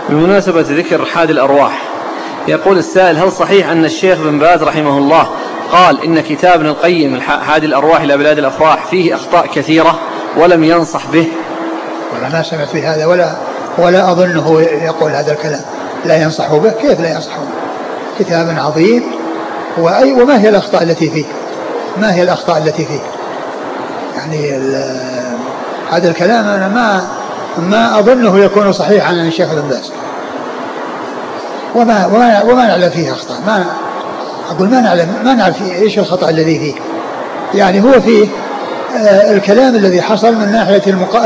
بمناسبة ذكر حاد الأرواح، يقول السائل: هل صحيح أن الشيخ بن باز رحمه الله قال إن كتاب ابن القيم حاد الأرواح إلى بلاد الأفراح فيه أخطاء كثيرة ولم ينصح به؟ ولا ما سمعت في هذا ولا أظنه يقول هذا الكلام. لا ينصح به؟ كيف لا ينصح به؟ كتاب عظيم. وما هي الأخطاء التي فيه؟ ما هي الأخطاء التي فيه؟ يعني هذا الكلام أنا ما أظنه يكون صحيحا عن الشيخ بن باز، وما نعلم فيه أخطاء. ما أقول ما نعلم فيه إيش الخطأ الذي فيه. يعني هو فيه الكلام الذي حصل من ناحية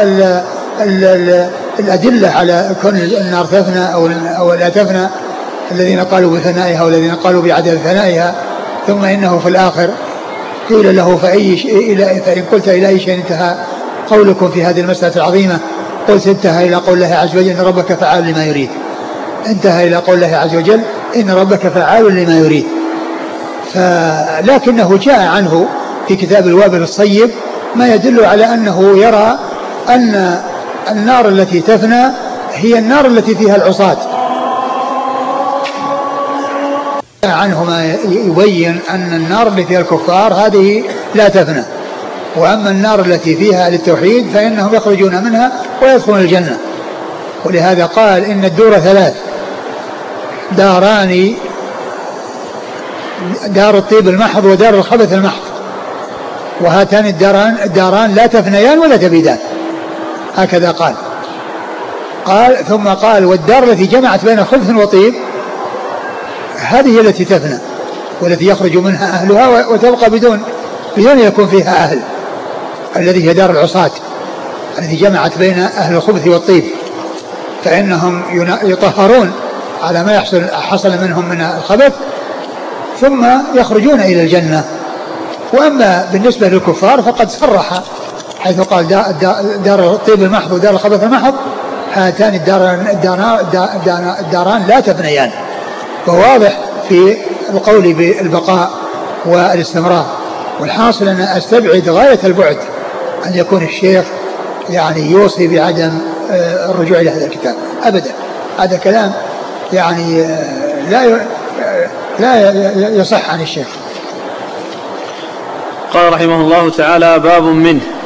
الأدلة على كون النار تفنى أو لا تفنى، الذين قالوا بفنائها والذين قالوا بعدم فنائها. ثم إنه في الآخر قيل له فإن قلت إلى أي شيء انتهى قولكم في هذه المسألة العظيمة؟ قلت انتهى إلى قول الله عز وجل إن ربك فعال لما يريد. انتهى إلى قول الله عز وجل إن ربك فعال لما يريد. لكنه جاء عنه في كتاب الوابل الصيب ما يدل على أنه يرى أن النار التي تفنى هي النار التي فيها العصاة. عنه ما يبين أن النار التي فيها الكفار هذه لا تفنى، وأما النار التي فيها للتوحيد فإنهم يخرجون منها ويدخلون الجنة. ولهذا قال إن الدور ثلاث: داران، دار الطيب المحض ودار الخبث المحض، وهاتان الداران لا تفنيان ولا تبيدان. هكذا قال ثم قال: والدار التي جمعت بين خبث وطيب هذه التي تفنى والتي يخرج منها أهلها وتبقى بدون يكون فيها أهل، الذي هي دار العصاة التي جمعت بين أهل الخبث والطيب، فإنهم يطهرون على ما حصل منهم من الخبث ثم يخرجون إلى الجنة. وأما بالنسبة للكفار فقد صرح حيث قال دار الطيب المحض ودار الخبث المحض، هاتان الداران لا تفنيان. وواضح في القول بالبقاء والاستمرار. والحاصل أن أستبعد غاية البعد أن يكون الشيخ يعني يوصي بعدم الرجوع إلى هذا الكتاب أبدا. هذا كلام يعني لا يصح عن الشيخ. قال رحمه الله تعالى: باب منه